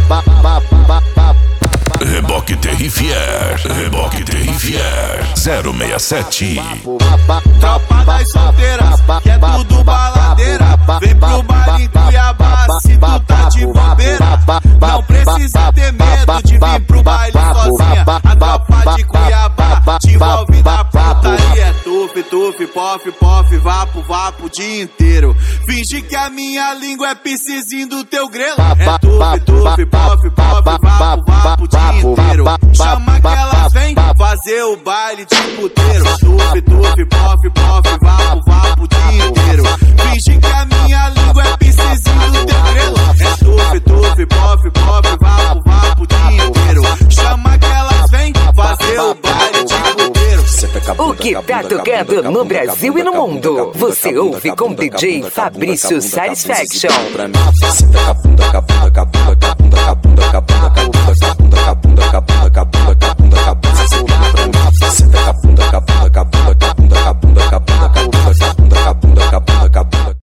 Reboque Terrifier, Reboque Terrifier 067. Tropa das solteiras, que é tudo baladeira. Vem pro baile em Cuiabá, se tu tá de bobeira. Não precisa ter medo de vir pro baile sozinha. A tropa de Cuiabá te envolve na putaria. É tuf, tuf, pof, pof, vapo, vapo o dia inteiro. Finge que a minha língua é piscizinho do teu grelo. É tuf, tuf, pof, pof, vapo, vapo o dia inteiro. Chama que elas vêm fazer o baile de puteiro. Tuf, tuf, pof, pof, vapo, vapo o dia inteiro. Finge que a minha língua é piscizinho do teu grelo. É tuf, tuf, pof, pof, vapo, vapo o dia inteiro. Chama que elas vêm fazer o baile de puteiro. O que tá tocando no Brasil e no mundo, você ouve com DJ Fabrício Satisfaction. Senta com a bunda, com a bunda, com a